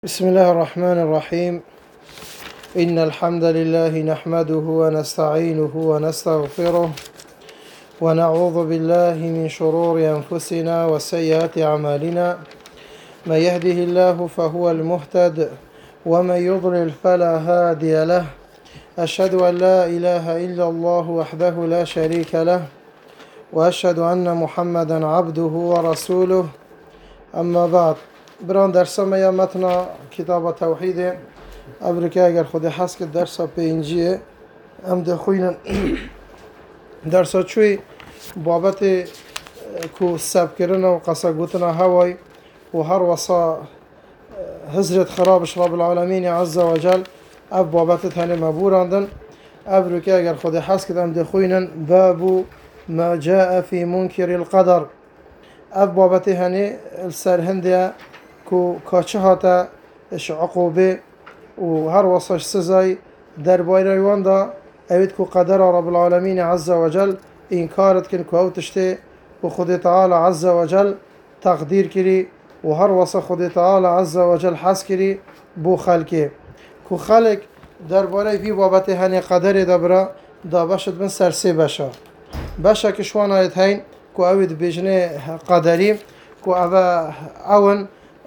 بسم الله الرحمن الرحيم. إن الحمد لله نحمده ونستعينه ونستغفره ونعوذ بالله من شرور أنفسنا وسيئات أعمالنا. من يهده الله فهو المهتد ومن يضلل فلا هادي له. أشهد أن لا إله إلا الله وحده لا شريك له وأشهد أن محمدا عبده ورسوله. أما بعد، بران درسم یا متن کتاب توحید ابرکه اگر خود حس که درس پینجیه هم دخوین درس چوی بابت کو سب کردن و قصه گوتن هوای و هر وصا هزرت خرابش رب العالمین عز و جل اب بابت تنه مبوراندن ابرکه اگر خود حس که هم دخوینن باب ما جاء في منكر القدر. اب بابت هنه السرهنده کو کاچه هاتا اش عقوبه و هر وصاش سزای در بایروان دا اوید کو قدر رب العالمین عز و جل انکارت کن کو او تشته و خود تعالی عز و جل تقدیر کری و هر وصا خود تعالی عز و جل حس کری بو خلقه کو خلق در باره وی بابت هنه قدر دبرا دا باشد من سرسه باشا کشوان آیت هین کو اوید بیجنه قدری کو اون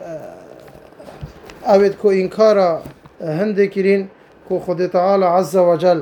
اوید کو انکارا هنده کرین کو خود تعالی عز و جل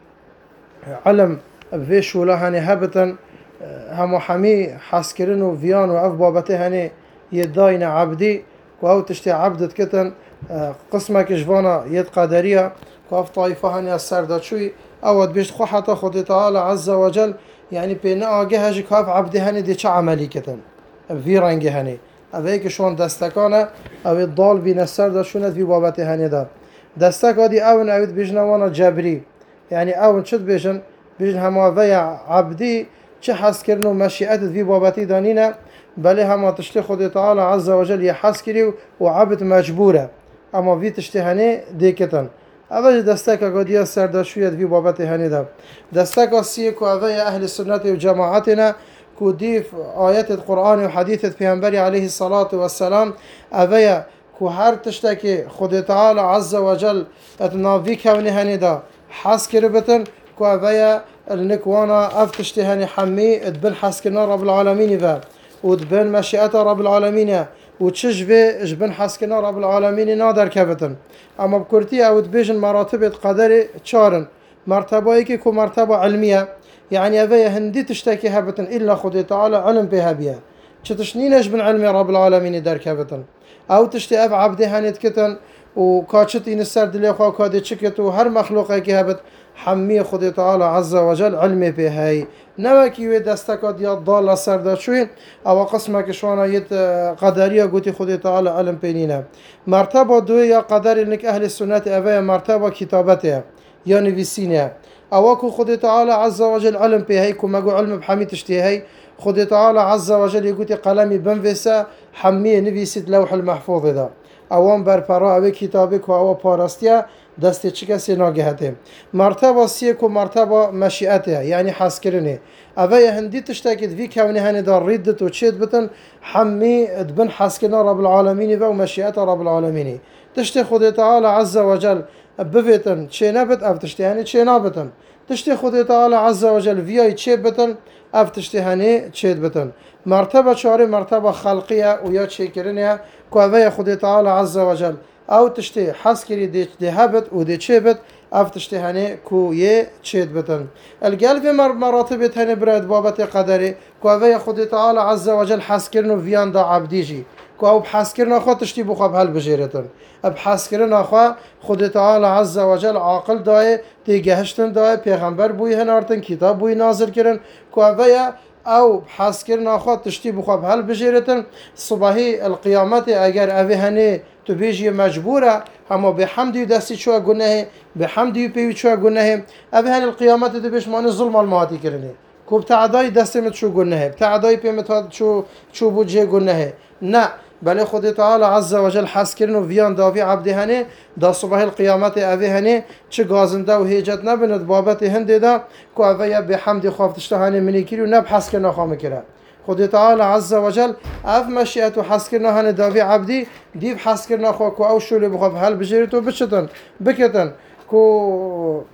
علم ویش ولا هنه هبتن همو حمی حس کرن و ویان و اف بابته هنه یداین عبدی کو او تشتی عبدت کتن قسمه کشوانا ید قدریه کو اف طایفه هنه سرداچوی اوید بیشت خو حتی خود تعالی عز و جل یعنی پینه آگه هجی که اف عبده هنه دی چه عملی کتن وی رنگه هنه اوه که شون دستکانه اوه دال بین السر داشوند وی بابت هنه دا دستک آدی اون اوید بیجن وانا جبری یعنی اون چد بیجن همه وی عبدی چه حس کرن و مشیعت وی بابتی دانینه بله همه تشتی خود تعالی عز و جل یه حس کری و عبد مجبوره اما وی تشتی هنه دیکتن اوه دستک آدی سر داشوید وی بابت هنه دا دستک آسیه که اوه اهل سنت و جماعتنا كوديف آيات القرآن وحديث پیامبر عليه الصلاة والسلام اوه كو هر تشتكي خود تعالى عز وجل اتنافي كوني هني دا حس كربتن كو اوه النكوانا اف تشتي هني حمي اتبن حس كنا رب العالمين ذا وتبن مشيئة رب العالمين وتشجبه اجبن حس كنا رب العالمين نادر كبتن اما بكرتي او تبيجن مراتب قدر چارن مرتبه كي كو مرتبه علميه يعني أبي هندي تشتكي هبتن إلا خدي تعالى علم بها بيها شتشنينش من علم رب العالمين دار كبتن أو تشتي أب عبدي هانيت كتن وكاتشتين السرد اللي أخوة كادي تشكت وهر مخلوقه كي هبت حمي خدي تعالى عز وجل علمي بهاي نواكي ودستكات يا ضالة سرد شوين أو قسمك شوانا يت قدرية قوتي خدي تعالى علم بينينا مرتبة دوية قدر إنك أهل السنة أبي مرتبة كتابتها يعني بسينها أواكو خد تعالى عز وجل علم بهاي كما جو علم بحمي تشتهي خد تعالى عز وجل يقول قلمي بنفسا حمية نفيسيت لوح المحفوظ ذا اوان برپرا اوه كتابك و اوه پارستيا دست چكا سيناگهته مرتبة سيكو مرتبة مشيئته يعني حس كرنه اوه هندي تشتاكد في كوني هني دار ريدت و تشيد بتن حمي دبن حس كنا رب العالمين و مشيئته رب العالمين تشتي خد تعالى عز وجل بفتن چه نبت اف تشتي هني چه نبتن تشتي خود تعالى عز وجل فياي چه بتن اف تشتي هني چه بتن مرتبه چاره مرتبه خلقيه و یا چه کرنه کو خود تعالى عز وجل او تشتي حس كري دي هبت و دي چه بت اف تشتي هني كو يه چه بتن القلب مراتب هني براد بابت قدري کو خود تعالى عز وجل حس كرنو فيان دا عبديجي کو او بحث کرنا خود تشتی بخواب هل بجیرتن بحث کرنا خود خود تعالی عز و جل عاقل دای تیگهشتن دای پیغمبر بوی هنارتن کتاب بوی نازل کرن کو او بحث کرنا خود تشتی بخواب هل بجیرتن صباحی القیامت اگر اوه هنه تو بیجی مجبوره اما به حمدی دستی چوه گناه به حمدی پیوی چوه گناه اوه هنه القیامت دو بیش معنی ظلم المهاتی کرنه کو بتعدای دستی مت چو گناه بتعدای پیمت چو بوجه گناه نه بل خود تعالى عز وجل حس کرن و ویان داوی عبده هنه دا صبح القیامت اوه هنه چه گازنده و هیجت نبند بابت هنده دا که اوه به حمد خوافتشته هنه منی کری و نب حس کرن خامه کرن خدي تعالى عز وجل اف مشيئة حسكرنا هن دافي عبدي ديف حسكرنا خو كو او شولي بخوف هل بجيرتو بشتن بكتن كو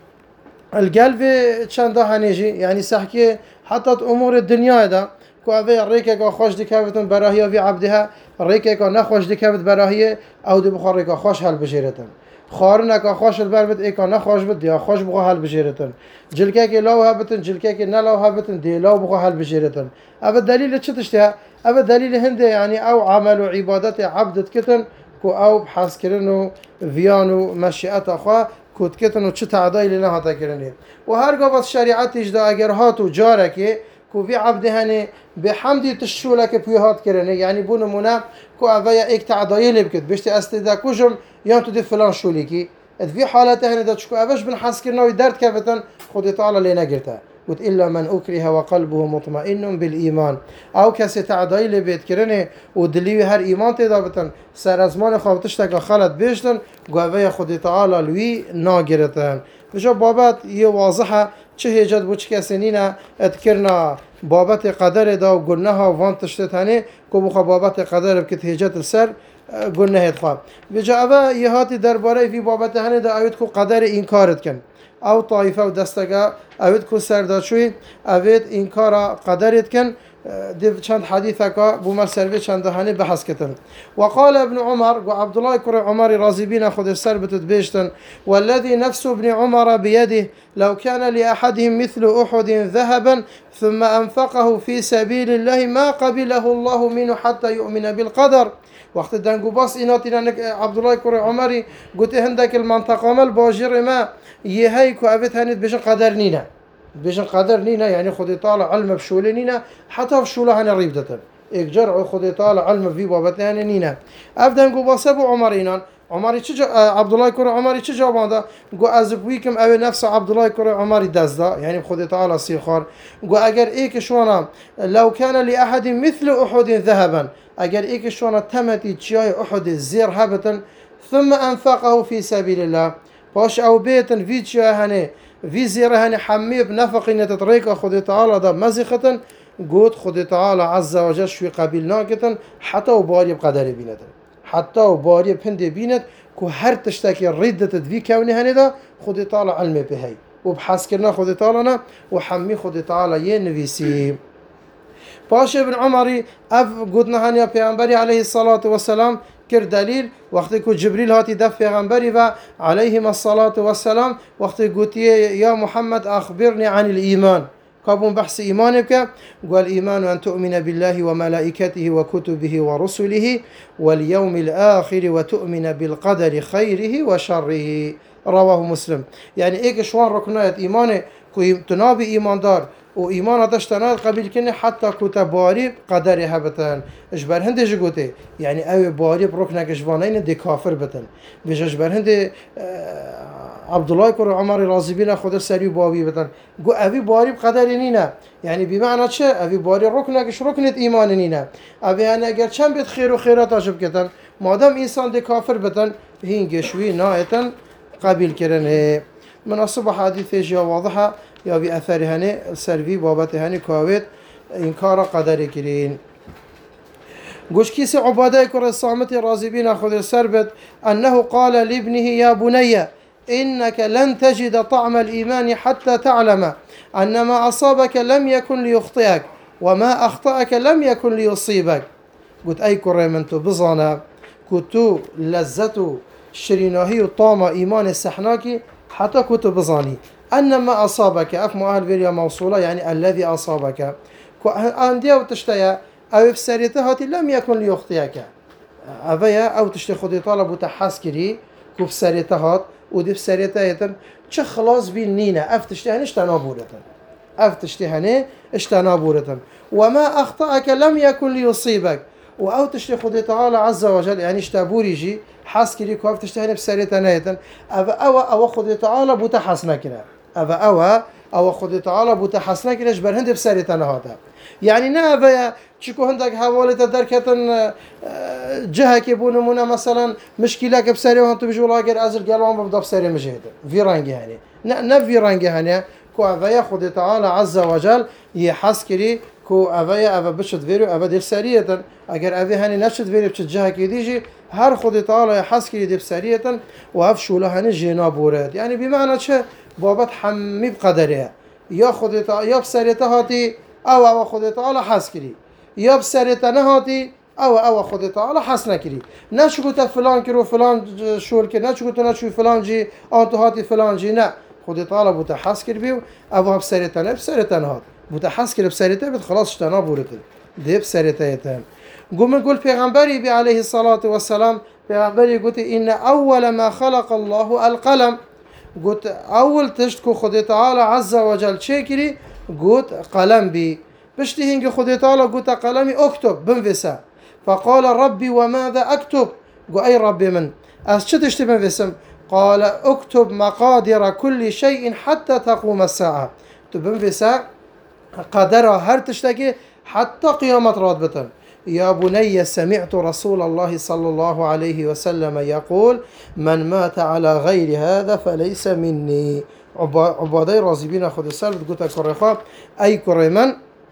القلب چنده هنيجي يعني سحكي حتى امور الدنيا ده كو اوه ريكا خوش دكافتن براهيه في عبدها ريكا نخوش دكافت براهيه او دي بخور ريكا خوش هل بجيرتن خارنك خوش البربت ايكا نخوش بد يا خوش بخو هل بجيرتن جلكاك لو هبتن جلكاك نلو هبتن دي لو بخو هل بجيرتن اوه دليل چتشتها اوه دليل هنده يعني او عمل وعبادت عبدت كتن كو او بحث كرنو فيانو مشيئت اخوا كود كتن و چه تعدایی لینا هاتا کرنید و هر گفت شریعتش دا اگر هاتو جاره که کو في عبده هني بحمدي تشوله كبيهات كرنه يعني بونمونا كو اويا ايك تعدايل بكت بيشتي استدا كوجم يوم تدي فلان شوليكي في حالته هني دا تشكو اوش بنحس كرنه درد كفتن خدي تعالى لينا قلتها قلت إلا من أكره وقلبه مطمئن بالإيمان أو كسي تعدايل بيت كرنه ودليوي هر إيمان تدابتن سر ازمان خوابتشتك خلط بيشتن قوة خدي تعالى لوي ناقرتن بجا بابات واضحة چه هجت بو چه کسی نینا ادکرنا بابت قدر دا و گناه وان تشتت هنه که بخوا بابت قدر بکت هجت السر گناه ادخواه بجا اوه یه هاتی درباره فی بابت هنه دا اوید که قدر اینکارت کن او طایفه و دستگاه اوید که سرداشوی اوید اینکارا قدرت کن دي چند حديثك بوما سربي چند هاني بحث كتن وقال ابن عمر وعبد الله كر عمر راضي بينا خذ السربة بيشتن والذي نفس ابن عمر بيده لو كان لأحدهم مثل أحد ذهبا ثم أنفقه في سبيل الله ما قبله الله منه حتى يؤمن بالقدر وقت دنگو باس ایناتینا عبد الله كر عمري قلت هندك المنطقة مال باجر ما يهيكو أبت هنيت بيش قدر نينا بيشن قدر نينا يعني خدي طالع علم بشولي نينا حتى بشوله هنا ريبدتن اجرع خدي طالع علم في بابتنا نينا ابدا نقول بسبو عمرينا عمري چه عبد الله كره عمري چه جواب هذا قو ازبويكم او نفس عبد الله كره عمري دزدا يعني خدي تعالى سيخار قو اگر ايك شوانا لو كان لاحد مثل احد ذهبا اگر ايك شوانا تمتي تشاي احد زير هبتن ثم انفقه في سبيل الله باش او بيتن في تشاي هني في زيره هني حمي بنفق ان تطريق خدي تعالى ده مزخه قوت خدي تعالى عز وجل شوي قبيلناكتن حتى وباري بقدر بينت حتى وباري بهند بينت كو هر تشتكي ردت في كوني هني ده خدي تعالى علم بهي وبحث كرنا خدي تعالى وحمي خدي تعالى ينفيسي باش ابن عمري اف قدنا هني پیغمبري عليه الصلاه والسلام كر دليل وقت كو جبريل هاتي دف پیغمبري و عليهم الصلاه والسلام وقت قلت يا محمد اخبرني عن الايمان كابون بحث ايمانك قال الايمان ان تؤمن بالله وملائكته وكتبه ورسله واليوم الاخر وتؤمن بالقدر خيره وشره رواه مسلم يعني ايك شوان ركنات ايمانه كو تنابي ايمان دار و ایمان داشتنات قبیل کنه حتی کوتا باری قدر هبتن اجبر هنده جگوته یعنی او باری برکنک اجبانین دی کافر بتن ویش اجبر هنده عبدالله کر عمر راضی بین خود سری بابی بتن گو اوی باری قدر نینه یعنی بمعنی چه اوی باری رکنکش رکنت ایمان نینه اوی یعنی اگر چند بیت خیر و خیرات آجب کتن مادام انسان دی کافر بتن هینگشوی نایتن قبیل کرنه مناسب حدیث جا واضحه یا بی اثر هنه سروی بابت هنه کاوید انکار قدر کرین گوش کیس عباده کر الصامت راضی بین خود سربت انه قال لابنه يا بني انك لن تجد طعم الايمان حتى تعلم ان ما اصابك لم يكن ليخطئك وما اخطاك لم يكن ليصيبك قلت اي كر من تو بزانا كنتو لذته شريناهي وطامه ايمان السحناكي حتى كنت بزاني أن ما أصابك أفمو أهل فيريا موصولة يعني الذي أصابك أنديا وتشتيا أو في سريتها لم يكن ليخطئك أفيا أو تشتي خدي طالب وتحسكري كو في سريتها ودي في سريتها يتم چه خلاص بين نينا أفتشتهن اشتنابورة أفتشتهن اشتنابورة وما أخطأك لم يكن ليصيبك وأو تشتي خدي تعالى عز وجل يعني اشتابوريجي حسكري كو أفتشتهن بسريتها نيتن أو خدي تعالى بتحسنا كنا او خود تعالى بتحسنا كنش بر هند بسريتنا هذا يعني نافيا چكو هندك حواله دركتن جهه كيبونمونا مثلا مشكله بسري وانتو بيجوا لاجر ازل قالوا ببدا بسري مجهد في رانجي يعني نا في رانجي هنا كو افيا خود تعالى عز وجل يحسكري كو أفيا أفا بشت فيرو أفا دير سرية أجر أفي هني نشت فيرو بشت جهة كيديجي هر خد تعالى يحس كي دير سرية وأف شولا هني جنا بورد يعني بمعنى شة بابت حمي بقدرها يا خد تعالى يا بسرية هاتي أو خد تعالى حس كري يا بسرية نهاتي أو خد تعالى حس نكري نشكو فلان كرو فلان شول كي نشكو فلان جي أنت هاتي فلان جي نا خد تعالى بتحس كري بيو أو بسرية نهات بتحس كري بسرية بت خلاص اشتنا بورد دي بسرية قوم نقول پیغمبری بی عليه الصلاة والسلام پیغمبری قلت إن أول ما خلق الله القلم قلت أول تشتكو خد تعالى عز وجل شكري قلت قلم بي بشتي هنگ خد تعالى قلت قلمي اكتب بنفسا فقال ربي وماذا أكتب قل أي ربي من أشتشت بنفسم قال اكتب مقادر كل شيء حتى تقوم الساعة بنفسا قدرها هر تشتكي حتى قيامة راتبة يا بني سمعت رسول الله صلى الله عليه وسلم يقول من مات على غير هذا فليس مني عبادي رازبين خد السلف قلت كرخا أي كريمن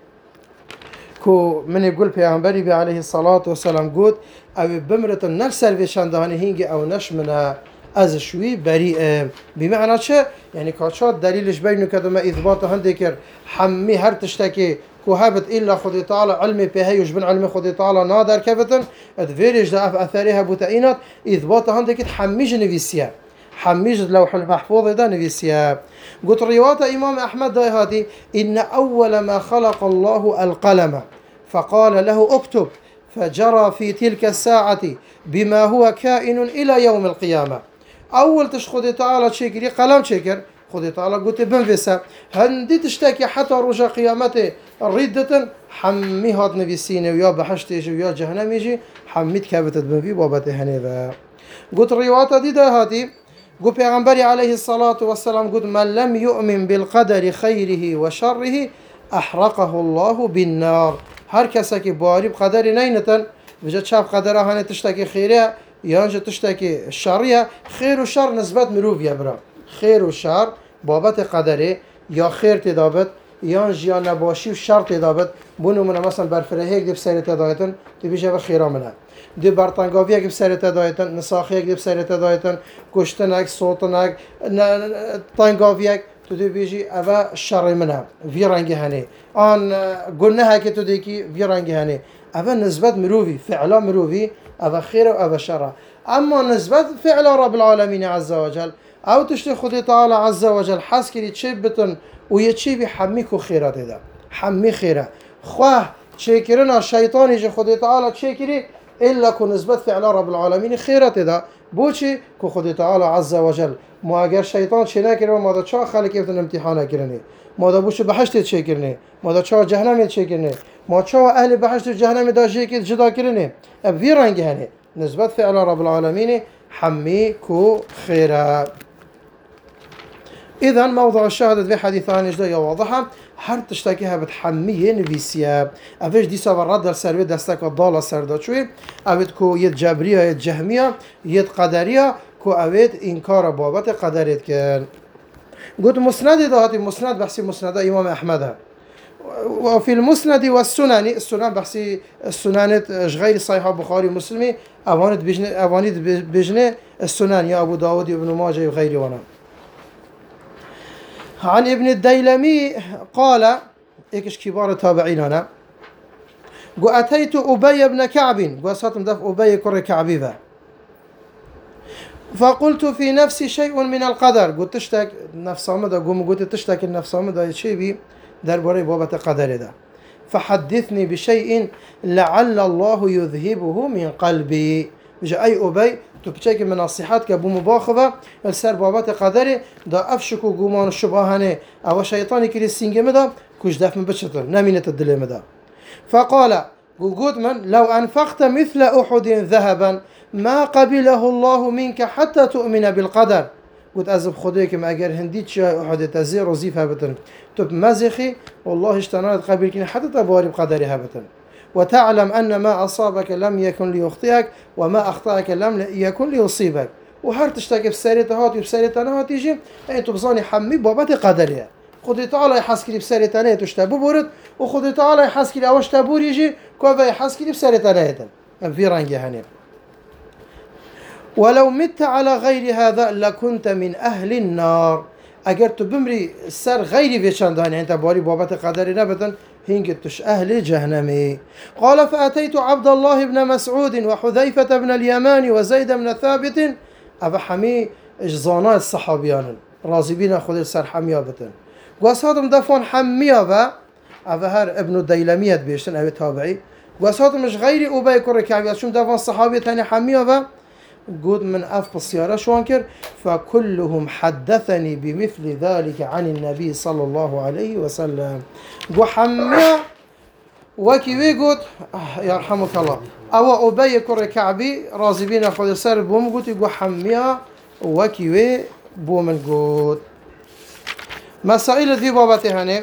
كو من يقول پیغمبری عليه الصلاة والسلام قلت أو بمرة نرسل في شاندهاني هنجي أو نش منها از شوي بريء بمعنى شيء يعني كاشات دليلش بينه كده ما إثبات هندكر حمي هر تشتكي كوهبت إلا خدي تعالى علمي بهيوش بن علمي خدي تعالى نادر كفتن ادفيرج ده أثرها بتأينات إثبات هندكر حميج نفسيا حميج لوح المحفوظ ده نفسيا قلت رواية إمام أحمد ده هذه إن أول ما خلق الله القلم فقال له اكتب فجرى في تلك الساعة بما هو كائن إلى يوم القيامة أول تشخدي تعالى تشكري قلم شكر خدي تعالى قلت بنفسها هندي تشتكي حتى رجع قيامته ردة حمي هاد نفسيني ويا بحشتيش ويا جهنم يجي حميت كابتت بنفي بابته هنيفا قلت رواية دي ده هاتي قل پیغمبر عليه الصلاة والسلام قلت من لم يؤمن بالقدر خيره وشره أحرقه الله بالنار هر کسی که باری بقدر نینتن بجد شاب قدره هنه تشتكي خيره يانجا تشتكي شريه خير وشر نسبت مروفيا برا خير وشر بابت قدره يا خير تدابت يانج يا نباشي وشر تدابت بونو من مثلا برفرهيك دي بسيرة تدايتن تبيجي بخيرا منها دي برطانقافيك بسيرة تدايتن نساخيك دي بسيرة تدايتن كشتنك صوتنك طانقافيك تدي بيجي أبا شر منها في رنجي هني آن قلناها كي تديكي في رنجي هني أبا نسبة مروفي فعلا مروفي أبا خير وأبا شر أما نسبة فعل رب العالمين عز وجل أو تشتي خدي تعالى عز وجل حس كري تشبتن ويتشي بحميكو خيرات ده حمي خيره خواه تشكرنا الشيطان يجي خدي تعالى تشكري إلا كو نسبة فعل رب العالمين خيرات ده بوشي كو خدي تعالى عز وجل ما اگر شيطان شنا كرو ما دا چا خلق يفتن امتحانه كرني ما دا بوش بحشت تشكرني ما دا چا جهنم تشكرني ما چا اهل بحشت جهنم دا جيك جدا كرني اب في رنگ هني نسبة فعل رب العالمين حمي كو خيرا إذا موضوع الشهادة في حديثان جدا واضحة هر تشتكيها بتحميه نفيسيا أفيش دي سوى الرد السروي دستك الضالة سردا شوي أبد كو يد جبرية يد جهمية يد قدرية كو أبد إنكار بابت قدريت كان قلت مسند ده هاتي مسند بحسي مسند إمام أحمد وفي المسند والسنن السنن بحسي السنن غير صحيحة بخاري مسلمي أوانيد بجنة السنن يا أبو داود ابن ماجه وغيره وانا عن ابن الديلمي قال إيش كبار التابعين أنا أتيت أبي بن كعب وصلت دف أبي كر كعبي فقلت في نفسي شيء من القدر قلت تشتك نفس عمدا قلت تشتك النفس عمدا شيء بي درباري بابة قدر ده فحدثني بشيء لعل الله يذهبه من قلبي جاء أي أبي تبتشك من الصحات كابو مباخبة السر بابات قدري دا أفشكو قومان الشبهاني أو شيطاني كري السنجي مدى كوش داف من بشتر نامينة الدلي مدى فقال قلت من لو أنفقت مثل أحد ذهبا ما قبله الله منك حتى تؤمن بالقدر قلت أزب خديك ما أجر هنديت شيء أحد تزير وزيف هبتن تب مزخي والله اشتنات قبلك حتى تباري بقدري هبتن وتعلم أن ما أصابك لم يكن ليخطئك وما أخطأك لم يكن ليصيبك وهر تشتكي بسيرة هاتي وبسيرة أنا هاتيجي أنتو بصاني حمي بابات قدرية خدي تعالى يحسكري بسري تنايت وشتابو بورد وخدي تعالى يحسكري أوش تابور يجي كوفا يحسكري بسري تنايت في رنجي هني. ولو مت على غير هذا لكنت من أهل النار. اگر تو بمري سر غيري بيشاندان يعني انت باري بابت قدري نبتن هنگتش أهل جهنمي. قال فأتيت عبد الله بن مسعود وحذيفة بن اليمان وزيد بن ثابت أبا حمي اجزانا الصحابيان رازبين خذ سر حميابتن واساتم دفون حميابا أبا هر ابن الديلمية بيشتن أبي تابعي واساتم مش غيري أبي كوري كعبيات شم دفون صحابي تاني حميابا قد من أف بالسيارة شوانكر فكلهم حدثني بمثل ذلك عن النبي صلى الله عليه وسلم. وحميا وكي قد يرحمك الله أو أبي كوري كعبي رازبين خذ سر بوم قد وحميا وكي بومن قد. مسائل ذي بابته هني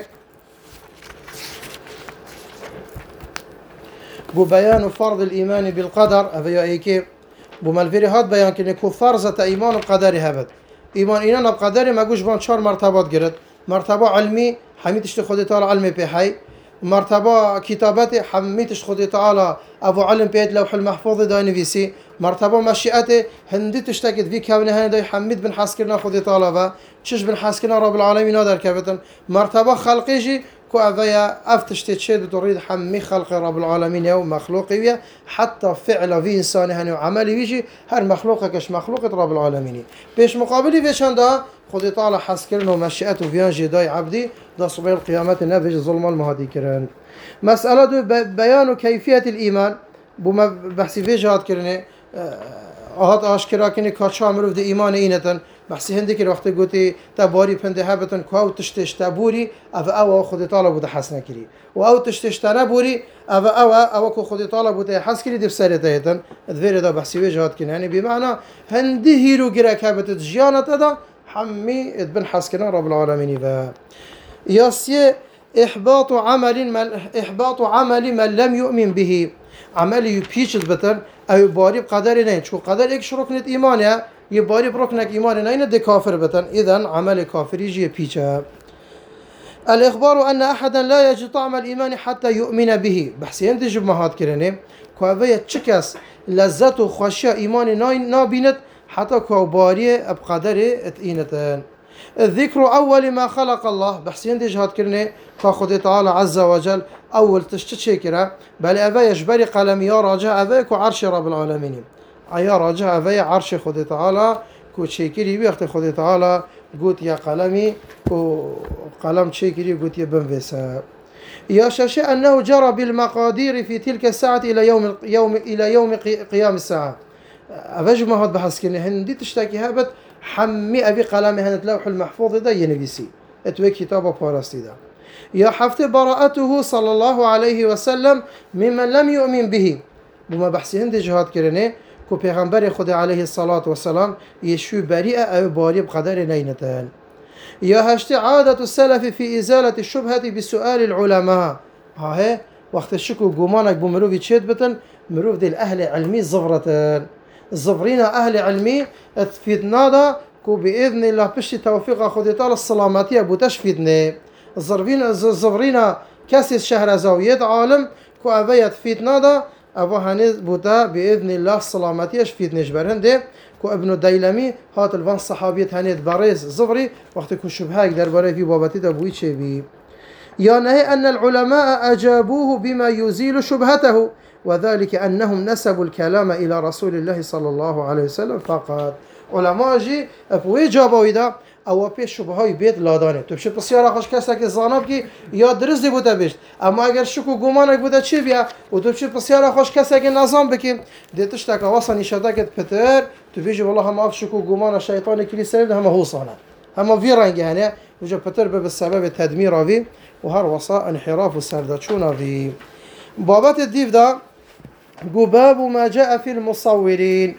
بيان فرض الإيمان بالقدر أبي أيكي بمالفيري هاد بيان كني كو فرضة إيمان وقدر هبد إيمان إينا بقدر ما جوش بان 4 مرتبات جرت. مرتبة علمي حميتش خدي تعالى علمي بحي، مرتبة كتابتي حميتش خدي تعالى أبو علم بيت لوح المحفوظ داين في سي. مرتبة مشيئتي هندي تشتكت في كونه هنا داي حميد بن حسكرنا خدي تعالى با تشش بن حسكرنا رب العالمين هذا كابتن. مرتبة خلقيجي كو أفيا أفتش تشيد بتريد حمي خلق رب العالمين يوم مخلوقي حتى فعل في إنسان هني وعملي بيجي هر مخلوقه كش مخلوقة رب العالمين. بيش مقابلي بيشان دا خدي تعالى حسكرنا ومشيئته فيان جداي عبدي دا صبير القيامة النبي ظلم المهدي كران. مسألة بيان كيفية الإيمان بما بحثي في جهات كرني هات آشکرا کنی کاچا مروف دی ایمان اینتن بحثی هندی که وقتی گویی تباری پنده هبتن که او تشتش تبوری او خودی طالب بوده حسن کری و او تشتش تنبوری او که خودی طالب بوده حس کری دفسری تایتن ادویر دا بحثی وجهات کنی یعنی بمعنى هندی هیرو گرک هبت جیانت دا حمی ادبن حس کنا رب العالمین و یاسیه إحباط عمل من لم يؤمن به عمل يبيشت بتن أو باري بقدر نين شو قدر إيش ركنة إيمانه يباري بركنك إيمان نين ده كافر بتن إذن عمل كافر يجي يبيشه. الإخبار أن أحدا لا يجد طعم الإيمان حتى يؤمن به بحسين تجيب مهات كرني كوافية تشكس لذته خشية إيمان نابينت حتى كوباري بقدر اتئينتن. الذكر أول ما خلق الله بحسين دي جهاد كرني فخذ تعالى عز وجل أول تشتشكرة بل أبا يجبري قلم يا راجع أباك وعرش رب العالمين يا راجع أبا عرش خذ تعالى كو تشكري بيخت خذ تعالى قلت يا قلمي وقلم تشكري قلت يا بنفسا. يا شاشة أنه جرى بالمقادير في تلك الساعة إلى يوم قيام الساعة أبا جمعات بحث كرني هندي تشتكي هابت حمي أبي قلمي هنت لوح المحفوظ ده ينبيسي اتوي كتابه بارستي ده. يا حفظ براءته صلى الله عليه وسلم ممن لم يؤمن به بما بحثي هندي جهاد كرني كو پیغمبر خدا عليه الصلاة والسلام يشو بريئة أو باري بقدر نينتان. يا هشت عادة السلف في إزالة الشبهة بسؤال العلماء ها وقت الشكو قومانك بمروفي تشيد بتن مروف دي الأهل علمي زفرتان الزفرين أهل علمي تفيدنا دا كو بإذن الله بشي توفيق خدي تعالى السلاماتية بو تشفيدنا الزفرين كاسيس شهر زاوية عالم كو أبا تفيدنا دا أبا هنز بوتا بإذن الله السلاماتية شفيدنا جبرهن دي كو ابن الديلمي هات الفان صحابية هنيد باريس زفري وقت كو شبهاك در باري في بابتي دا بوي چه بي. يعني أن العلماء أجابوه بما يزيل شبهته وذلك أنهم نسبوا الكلام إلى رسول الله صلى الله عليه وسلم فقط. علماء جي أبوي جابوا إذا أو بيش شبهاي بيت لادانه تو بشه بسیار خوش کسی که زانب کی یا درست بوده بیشت اما اگر شکو گمانک بوده چی بیا و تو بشه بسیار خوش کسی که نظام بکی دیتش تک واسه نشاده که پتر تو بیجی والله هم اف شکو گمان شیطان کلیسا هم هو صانه هم في رنگ يعني وجا پتر بسبب تدمير أبي وهر وصاء انحراف السردشون أبي. بابات الديف دا باب ما جاء في المصورين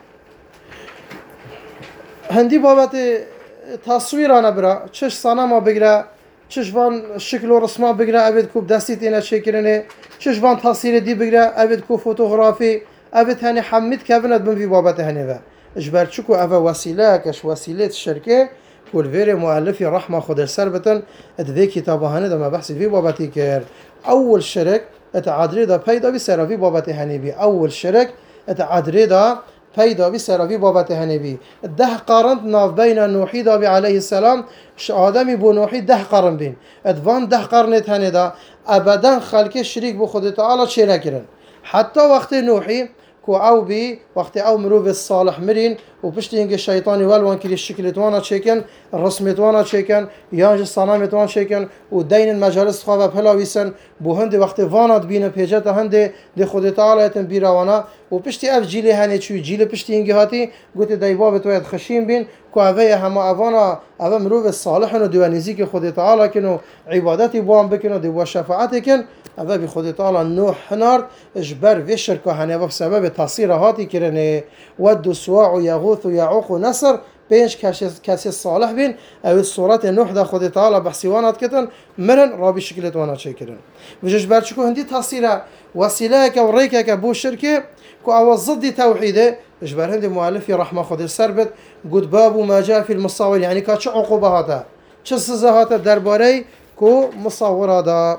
هندي بابات تصوير أنا برا چش صنما بقرا چش فان شكل ورسمه بقرا أبد كوب دستيت إنا شكرني چش فان تصوير دي بقرا أبد كوب فوتوغرافي أبد هني حمد كابنت بن في بابات هني با إجبار شكو أفا وسيلة كش وسيلة الشركة كل فيري مؤلفي رحمة خود السربتن ذي كتابه هندا ما بحث في بابتي كير أول شرك اتعادري دا بيدا بسرا في بابتي هنبي أول شرك اتعادري دا بيدا بسرا في بابتي هنبي ده قارنت ناف بين نوحي دا عليه السلام آدمي بو نوحي ده قارن بين ادوان ده قارنت هندا أبدا خلق شريك بو خود تعالى چه نكرن حتى وقت نوحي كو او بي وقت او مروف الصالح مرين وبشتي انك الشيطاني والوان كلي الشكل توانا تشيكن الرسم توانا تشيكن يانج الصنام توانا تشيكن ودين المجالس خوابا بهلا ويسن بو هندي وقت فانات بينا بيجتا هندي دي خود تعالى يتن بيراوانا وبشتي اف جيلي هاني تشوي جيلي بشتي انك هاتي قلت داي باب تويد خشين بين كو اوه هما افانا اوه مروف الصالح انو دوانيزي كي خود تعالى كنو عبادتي بوان بكنو دي وشفاعتي كن اوه بي خود تعالى نوح هنار اجبر في الشركة هني بسبب تصير هاتي كرني ود سواع يغوث يعوق نصر بينش كاسي صالح بين او الصورات نوح دا خود تعالى بحسيوانات كتن مرن رابي شكلت وانا شكرن وجش برشكو هندي تصير وسيلك وريكك بو الشركة كو او ضد توحيده اجبر هندي مؤلف رحمه خود السربت قد باب ما جاء في المصور يعني كاتش عقوبة هذا چه سزا هذا درباري كو مصور هذا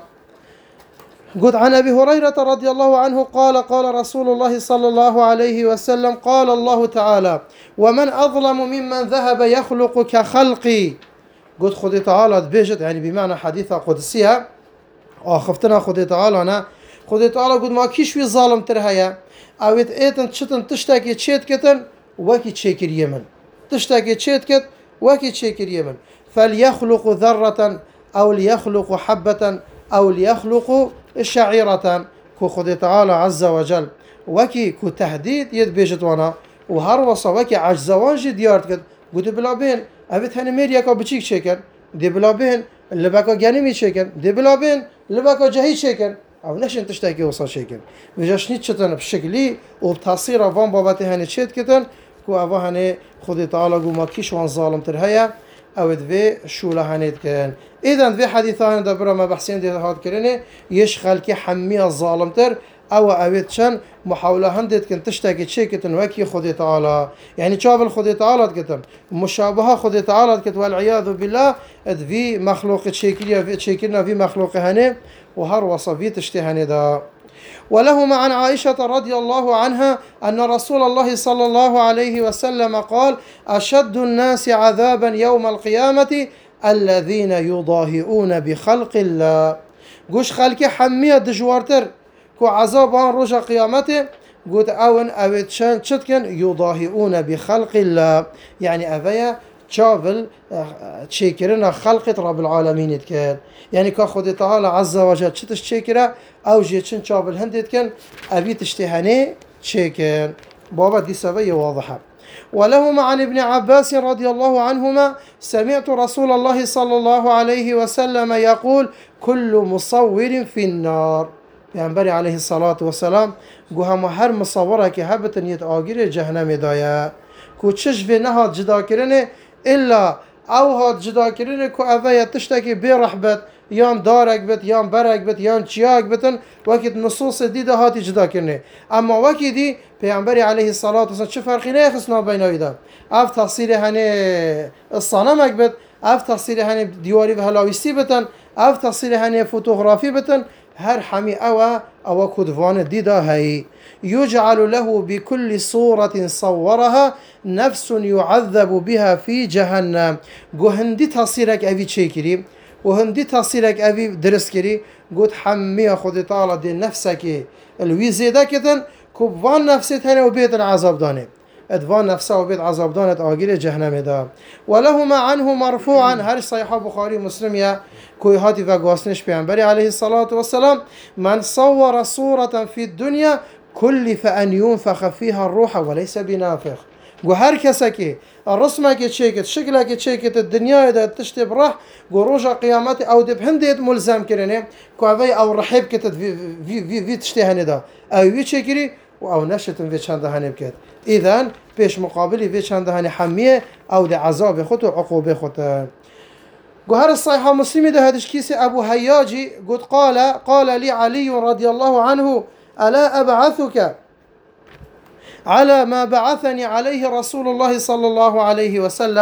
قد عن أبي هريرة رضي الله عنه قال قال رسول الله صلى الله عليه وسلم قال الله تعالى ومن أظلم ممن ذهب يخلق كخلقي قد خذ تعالى بيجت يعني بمعنى حديثة قدسية خفتنا خذ تعالى أنا خذ تعالى قد ما كيشوي ظالم ترهيا أويت إيتن تشتن تشتاكي تشيت كتن وكي تشيكر يمن تشتاكي تشيت كت وكي تشيكر يمن فليخلق ذرة أو ليخلق حبة أو ليخلق الشعيرة كو خد تعالى عز وجل وكي كو تهديد يد بيجت وانا وهروصا وكي عجزوان جي ديارت كد قد بلا بين أبيت هني ميريا كو بچيك شكن دي بلا بين اللي باكو جانمي شكن دي بلا بين اللي باكو جهي شكن او نشن تشتاكي وصا شكن بجاش نيتشتن بشكلي وبتصير فان باباتي هني تشيت كتن كو افا هني خد تعالى قو ما كيش وان ظالم ترهيا او ذي شو لهانيت كان اذا ذي حديثان دبر ما بحسين دي هاد كرني يش خلكي حمي الظالم تر او اويتشن محاوله هندت كنت تشتاكي تشيكتن وكي خدي تعالى يعني شاب الخدي تعالى كتم مشابهه خدي تعالى كت والعياذ بالله ذي مخلوق تشيكيا في تشيكنا في مخلوق هني وهر وصفي تشتهني دا ولهما عن عائشة رضي الله عنها أن رسول الله صلى الله عليه وسلم قال أشد الناس عذابا يوم القيامة الذين يضاهئون بخلق الله قوش خلقي حمية دجوارتر كو عذابان رجع قيامته قلت أون أويت شان تشتكن يضاهئون بخلق الله يعني أفيا شافل تشيكرنا خلقت رب العالمين يتكن يعني كاخد تعالى عز وجل تشتش تشيكرا او جيتشن شافل هندت كن ابي تشتهني تشيكن بابا دي سبيه واضحه ولهما عن ابن عباس رضي الله عنهما سمعت رسول الله صلى الله عليه وسلم يقول كل مصور في النار پیامبر عليه الصلاة والسلام گوهم هر مصوره که هبتن یت آگیر جهنم دایا کو چش و نهاد جدا کرنه الا او هاد جدا کرنه کو اوه تشتکی بی رحبت یان دارک بت یان برک بت یان چیاک بتن وقت نصوص دیده هاتی جدا کرنه اما وقت دی پیامبر علیه الصلاة والسلام چه فرقی نخستنا بین ایدا اف تفسیر هنه الصنمک بت اف تفسیر هنه دیواری و هلاویستی بتن اف تفسیر هنه فوتوغرافی بتن هر حمي أو كدفان ديدا هاي يجعل له بكل صورة صورها نفس يعذب بها في جهنم هندي تصيرك أبي تشيكري وهندي تصيرك أبي درسكري قد حمي خد طالة دي نفسك الويزيدا كتن كبوان نفسيتها وبيت العذاب داني ادوان نفسه وبيت عذاب دانت آجيل جهنم دا ولهما عنه مرفوعا هر صحيح بخاري مسلم يا كوي هاتي فقواسنش بيعنبري عليه الصلاة والسلام من صور صورة في الدنيا كلف أن ينفخ فيها الروح وليس بنافخ وهر كسكي الرسمة كتشيكت شكلها كتشيكت الدنيا إذا تشتب راح وروجا قيامتي أو دب هنديت ملزم كرني كوافي أو رحيب كتت في تشتهني دا أو يتشكري أو نشتن في چند هني بكت إذن بيش مقابلي في چند هني حمية أو دي عذاب خط وعقوبة خط قهر الصحيحة مسلمة ده هدش كيس أبو هياجي قد قال لي علي رضي الله عنه ألا أبعثك على ما بعثني عليه رسول الله صلى الله عليه وسلم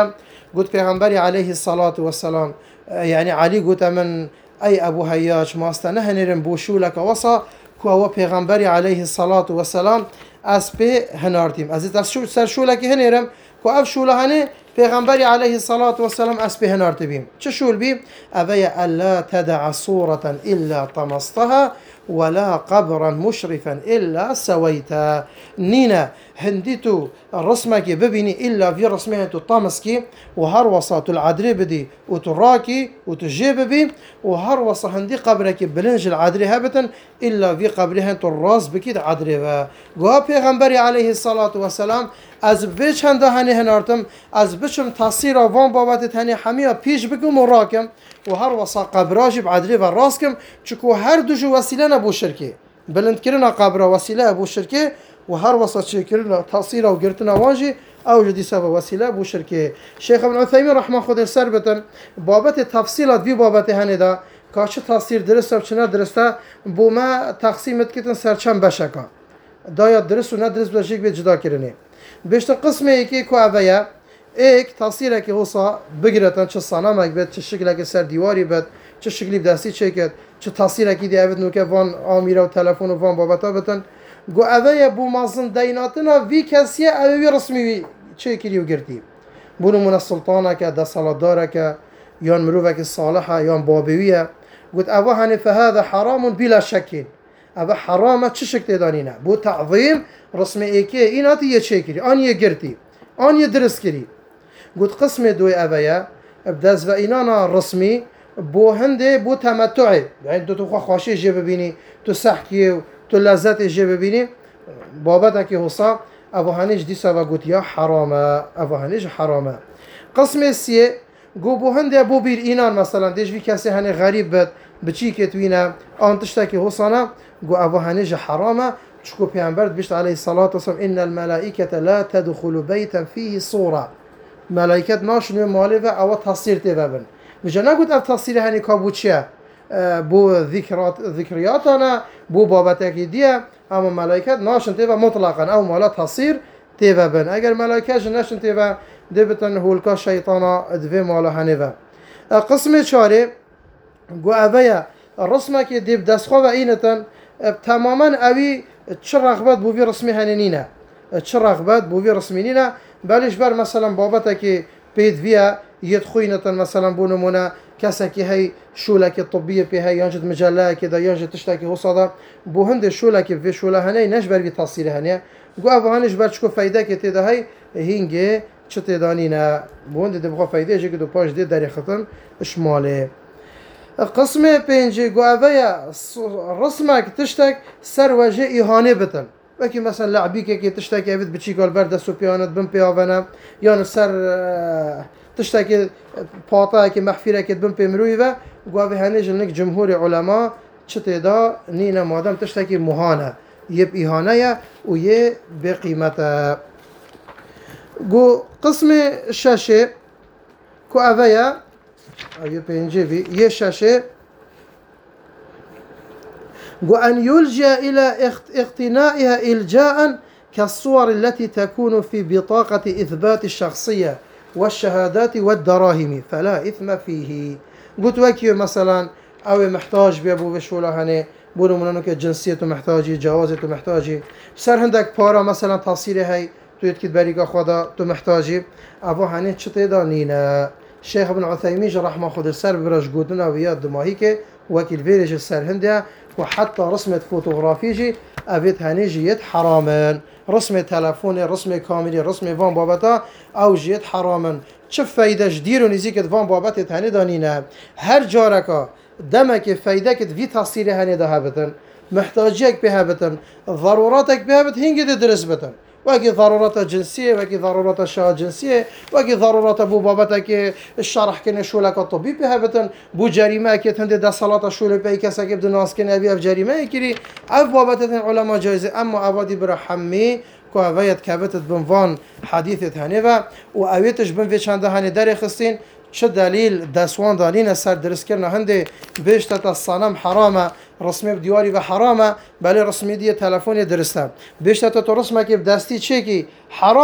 قلت پیغمبری علیه الصلاة والسلام يعني علي قلت من أي أبو هياج ما استنهنرم بوشولك وصا كوا پیغمبری علیه الصلاة والسلام از به هنارتیم از سر شولك هنرم كو اف شوله هنه پیغمبری علیه الصلاة والسلام از به هنارتبیم چه شول بیم اوه الا تدع صورة الا طمستها ولا قبرا مشرفا إلا سويتا نينا هنديتو الرسمك ببيني إلا في رسمها تطامسكي وهروصة العدري بدي وتراكي وتجيب بي وهروصة هندي قبرك بلنج العدري هبتا إلا في قبرها الراس بكيد عدري وها پیغمبري عليه الصلاة والسلام از بچ هنده هنی هنارتم از بچم تصیر وان بابت هنی حمیا پیش بکم و راکم و هر وصا قبراجی بعدری و راسکم چکو هر دو جو وسیله نبو شرکه بلند کرنا قبر وسیله ابو شرکه و هر وصا چه کرنا تصیر و گرتنا وانجی او جدی سبب وسیله ابو شرکه شیخ ابن عثیمین رحمه خود سر بتن بابت تفصیلات وی بابت هنی دا کاش تصیر درست و چنه درسته بو ما تقسیمت کتن سر چند بشکا دایا درست و ندرست بشک به جدا کرنه بیشتر قسمه یکی که اویا ایک تصویره که حسا بگیرتن چه صنمک بد چه شکلی که سر دیواری بد چه شکلی دستی چکد چه تصویره که دیوید نوکه وان آمیره و تلفن و وان بابتا بتن گو اویا بو مازن دیناتنا وی کسیه اوی رسمی چه کری و گرتی بونو من السلطانه که ده سالداره که یان مروفه که صالحه یان بابویه گوت اوه هنه فهذا حرام بلا شکل اوه حرامه چه شکل دانینه بو تعظیم رسم ایکی ایناتی یه چه کری آن یه گرتی آن یه درست کری گوت قسم دوی اویا بدز و اینانا رسمی بو هنده بو تمتعه یعنی تو خواشی جه ببینی تو سحکی تو لذت جه ببینی بابتا که حسا اوه هنیش دیسا و گوت یا حرامه اوه هنیش حرامه قسم سیه گو بو هنده بو بیر اینان مثلا دیش وی کسی هنه غریب بد بچی که توینه آن تشتا که حسانه گو اوه هنیش حرامه شكو پیامبر بيشت عليه الصلاة والسلام إن الملائكة لا تدخل بيتا فيه صورة ملائكة ناشن مالفة أو تصير تبابن بجا نقول أف تصير هني كابوتشيا بو ذكرياتنا بو بابتك دي أما ملائكة ناشن تبا مطلقا أو مالا تصير تبابن أجر ملائكة ناشن تبا دبتن هولكا شيطانا دفي مالا هنفا قسم شاري قو أبايا الرسمة ديب دسخوا وإينتن تماما أوي چه رغبت بوی رسمی هنینه چه رغبت بوی رسمی نینه بلش بر مثلا بابتا که بید ویا يدخوينتن مثلا بونمونا كاسكي هي شولك الطبية بهاي ينجد مجلة كذا ينجد تشتكي هو صدا بو هند شولك في شولا هني نجبر بتصير هنيا جو أفغانيش برشكو فايدة كتير هاي هينجي شتى دانينا بو هند دبغى فايدة جي كدو باش دي داري ختن شمالي قسمه بينجي جو أفيا رسمك تشتك سر وجه إهانة بتن وكي مثلا لعبيك كي تشتكي أبد بتشيك البرد سوبيانت بن بيافنا يعني سر تشتكي باطا كي محفيرة كي بن بيمروي و جو هنيج لنك جمهور علماء شتى دا نينا مادام تشتكي مهانة يب إهانة ويه بقيمته جو قسم الشاشة كو أفيا أيو بينجيبي يشاشة وأن يلجأ إلى اقتنائها إلجاء كالصور التي تكون في بطاقة إثبات الشخصية والشهادات والدراهم فلا إثم فيه قلت وكيو مثلا أو محتاج بيبو بشولا هني بونو منانو كجنسيته محتاجي جوازته محتاجي سر هندك بارا مثلا تصيري هاي تو يتكد بريقا خدا تو محتاجي أبو هني چطي دانينا شيخ ابن عثيمين رحمه خود السر برش قدنا وياد دماهي كي وكيل فيرج السر هندية وحتى رسمة فوتوغرافيجي أبيت هنيجيت حراما رسمة تلفوني رسمة كاميري رسمة فان بابتا أو جيت حراما شف فايدة جدير ونزيكت فان بابتا هني دانينا هر جاركا دمك فايدة في تصيري هني دهابتن محتاجيك بهابتن ضروراتك بهابت هنجي درس بتن وكي ضرورات جنسية وكي ضرورات شهادة جنسية وكي ضرورات بو بابتك الشرح كنا شولك الطبيب بهابتن بو جريمة كي هندي دا صلاة شولة بأي كسا كيبدو ناس كنا أبي أف جريمة كري أف بابتن علماء جائزة أما أبادي برحمي كو أفايت كابتت بنفان حديثة هنفا وأويتش بنفي چنده هني داري خستين چه دلیل دستوان دانین سر درست کردن هنده بیشتر الصنم حرامه رسمی بدیواری و حرامه بله رسمی دیه تلفنی درسته بیشتر تو رسمه که دستی چه کی حرامه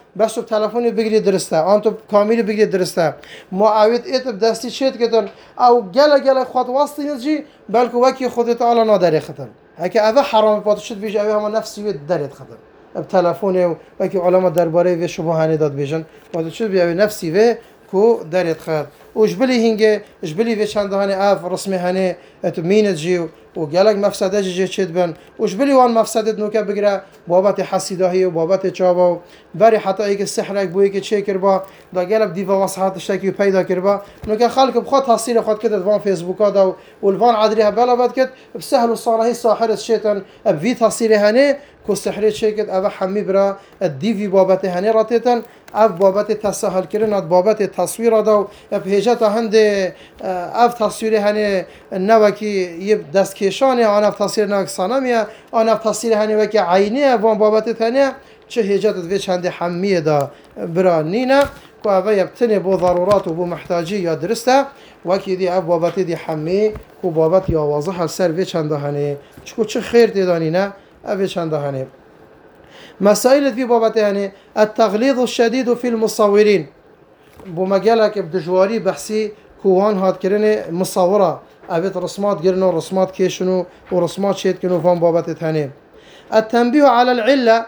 بس تو تلفنی بگیری درسته آن تو کاملی بگیری درسته معاویت ایت بدستی چیت کردن او گله خود واسطی نزجی بلکه وکی خود تعالی نادری ختن هکه اوه حرام پات شد بیش اوه هم نفسی وید درید ختن اب تلفن وکی علما درباره و شبهانی داد بیشن پات شد بی اوه نفسی و کو درید خد وش بلی هنگه اش بلی و چند هنی اف رسمی هنی اتو مینت جیو و گلک مفسده جی چید بن وش بلی وان مفسده نوکه بگیره بابت حسیداهی و بابت چاوا و بری حتی ای که سحرک بویی که چه کربا دا گلک دیوا واسحاتش تکی پیدا کربا نوکه خلق بخواد تحصیل خود کد وان فیسبوک دا و الوان عادریه بالا بد کد بسهل و صانعی ساحر شیطان بی تحصیل هنی کو سحری چه کد اوه حمی برا دیوی بابت هنی راتیتن اف بابت تسهل کردن بابت تصویر دا و پیجت هند اف تصویر هنی نوکی یه دستکشانه آن اف تصویر نوک سانمیه آن اف تصویر هنی وکی عینیه وان بابت تنیه چه هیجت دوی چند حمیه دا برا نینه که اوه یبتنی بو ضرورات و بو محتاجی یا درسته وکی دی اف بابت دی حمی که بابت یا واضح سر وی چند هنی چه خیر دیدانی نه اوه چند هنی مسائل في بابت يعني التغليظ الشديد في المصورين بمجالك بدجواري بحسي كوان هاد كرني مصورة أبيت رسمات جرنو رسمات كيشنو ورسمات شيت كنو فان بابت ثاني التنبيه على العلة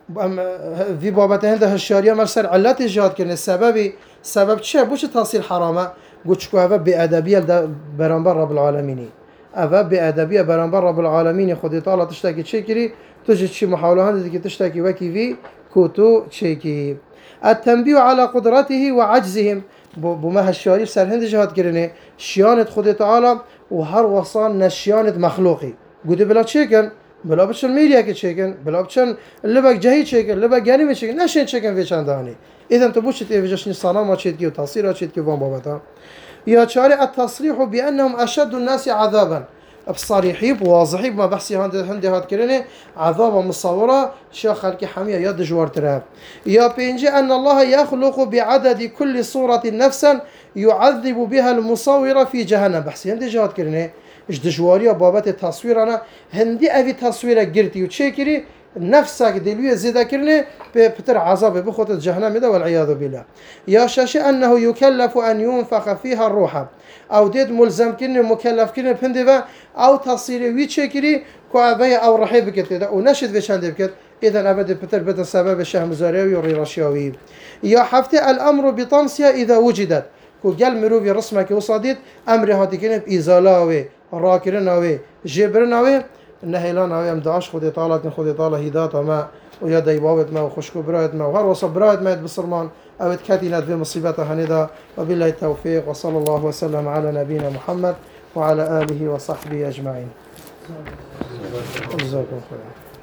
في بابت هنده الشارية مرسل علات جهاد كرني سبب شيء بوش تصير حرامة قلت هذا بأدبية برانبر رب العالمين هذا بأدبية برانبر رب العالمين خدي طالة تشتكي تشكري تجد شي محاولة هذه تشتكي وكي في كوتو تشيكي التنبيه على قدرته وعجزهم بما هالشاري سر هند جهاد كرني شيانة خدي تعالى وهر وصان نشيانة مخلوقي قد بلا تشيكن بلا بچن ميريا كي تشيكن بلا بچن اللي بك جهي تشيكن اللي بك جاني تشيكن نشين تشيكن في چنداني اذا انت بوشت ايفجشني صنامة تشيكي وتصيرها تشيكي وان بابتا يا شارع التصريح بأنهم أشد الناس عذابا بصريحي بواضحي بما بحثي هندي هاد كرني عذاب مصورة شا خلق حمية يد جوار تراب يا بينجي أن الله يخلق بعدد كل صورة نفسا يعذب بها المصورة في جهنم بحثي هندي جهاد كرني اش دجواري بابت التصوير أنا هندي أبي تصوير قرتي وتشيكري نفسك دلوية زيادة كرني بتر عذاب بخوت جهنم ده والعياذ بالله يا شاشي أنه يكلف أن ينفخ فيها الروح أو ديد ملزم كرني مكلف كرني بهندفة أو تصيري ويتشكري كأبي أو رحيب كده ونشد في شان دبكت إذا أبدا بتر بتر سبب الشهم زاريوي وريراشيوي يا حفتي الأمر بطمسها إذا وجدت كجل مروفي رسمك وصديت أمر هاتي كرني بإزالاوي راكرناوي جبرناوي نهيلان هاي امداش خدي طالت خدي طالة هداتا ما ويا ديبابت ما وخشكو برايت ما وهر وصل برايت ما بصرمان أو تكاتينات في مصيبتها هندا وبالله التوفيق وصلى الله وسلم على نبينا محمد وعلى آله وصحبه أجمعين جزاكم خير.